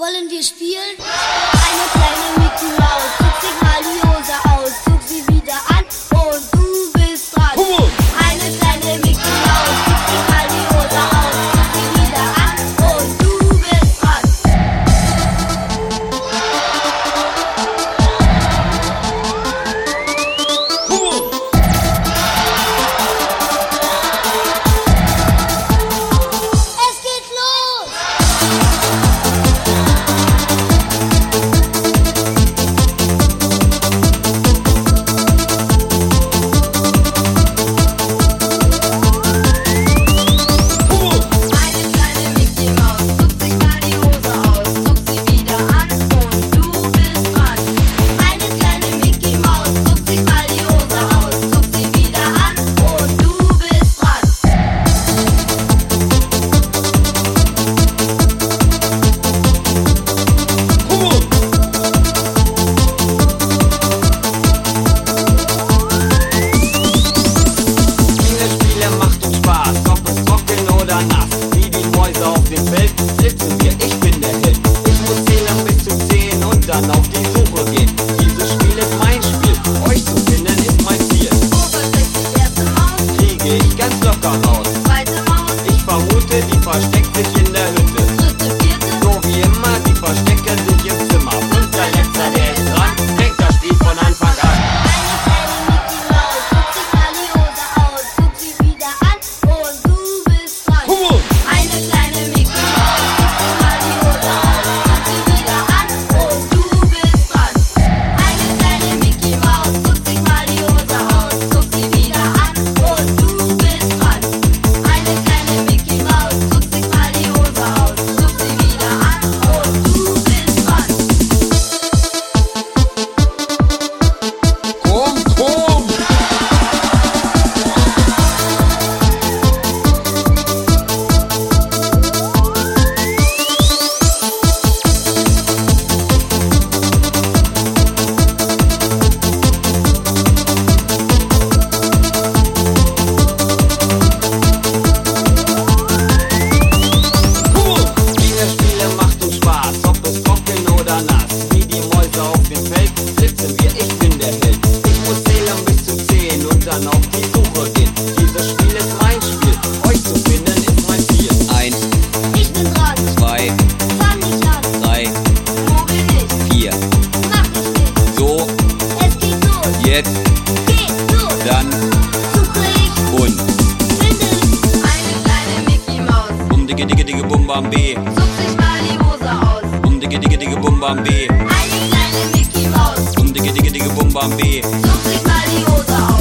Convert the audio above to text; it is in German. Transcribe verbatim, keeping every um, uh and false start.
Wollen wir spielen? Eine kleine Mickey Maus, zog sich mal die Hose aus, zog sie wieder an und du bist dran. Eine kleine Mickey Maus, zog sich mal die Hose aus, zog sie wieder an und du bist dran. Es geht los! Auf die Suche gehen. Dieses Spiel ist mein Spiel. Euch zu finden ist mein Ziel. Wo versteckt sich die erste Maus? Kriege ich ganz locker raus. Zweite Maus? Ich vermute, die versteckt sich in der Hütte. Dritte, vierte? So wie immer, die verstecken sich im Zimmer. Fünfter, letzter, der ist dran. Fängt das Spiel von Anfang an. Eine kleine Mickey Maus, zog sich mal die Hose aus, zog sie wieder an und du bist dran. Eine kleine Mickey Maus, zog sich mal die Hose aus, zog sie wieder an und du bist dran. Eine kleine Mickey Maus, zog sich mal die Hose aus, zog sie wieder an und du bist dran. Eine kleine Mickey Maus, zog sich mal die Hose aus, zog sie wieder an und du bist dran. Komm, komm! Diese Spiele macht uns Spaß, ob es trocken oder nass. Wie die Mäuse auf dem Feld sitzen wir, ich bin der Held. Ich muss zählen bis zu zehn und dann auf die Suche gehen. Dieses Spiel ist mein Spiel, euch zu finden ist mein Ziel. Eins, Ich bin dran, zwei, fang nicht an, drei, wo bin ich? vier. Mach ich nicht, So, es geht los, jetzt, geht los, dann suche ich, und. finde ich. Eine kleine Mickey Maus, Um dicke, dicke, dicke, bum, bam, B. zog sich mal die Hose aus. Um dicke, dicke, dicke, bum, bam, B. Eine kleine Mickey Maus, Um dicke, dicke, dicke, bum, bam, B. zog sich mal die Hose aus.